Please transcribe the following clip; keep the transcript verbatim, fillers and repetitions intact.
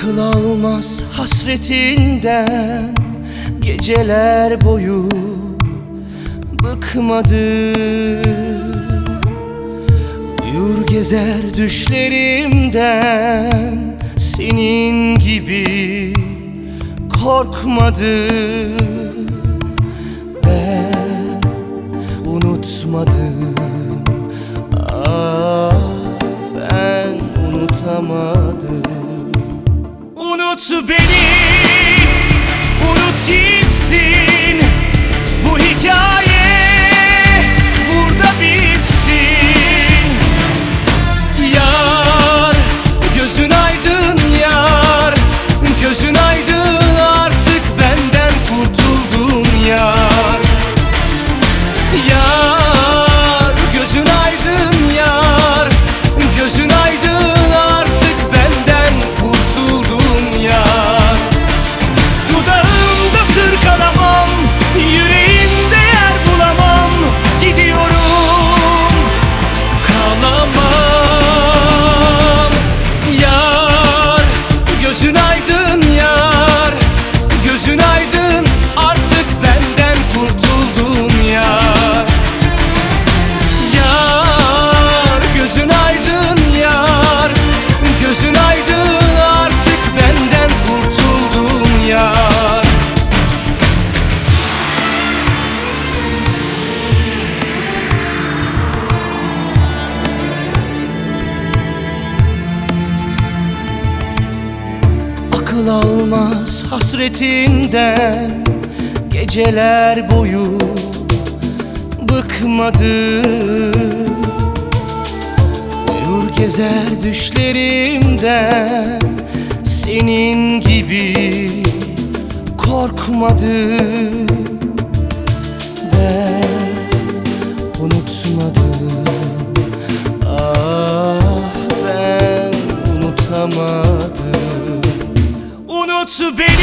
Akıl almaz hasretinden geceler boyu bıkmadım. Uyur gezer düşlerimden senin gibi korkmadım. Ben unutmadım, ah ben unutamadım. Unut beni, unut gitsin, bu hikaye burada bitsin. Yar, gözün aydın yar, gözün aydın, artık benden kurtuldun yar. Yar, gözün aydın yar, gözün aydın, artık benden kurtuldun yar. Dudağımda sırkalamam, yüreğimde yer bulamam, gidiyorum kalamam. Yar, gözün aydın yar, gözün aydın, artık benden kurtuldun yar. Yar, gözün aydın yar, gözün aydın, artık benden kurtuldun yar. Akıl almaz hasretinden geceler boyu bıkmadım. Uyur gezer düşlerimden senin gibi korkmadım. Ben unutmadım, ah ben unutamadım. Unut beni.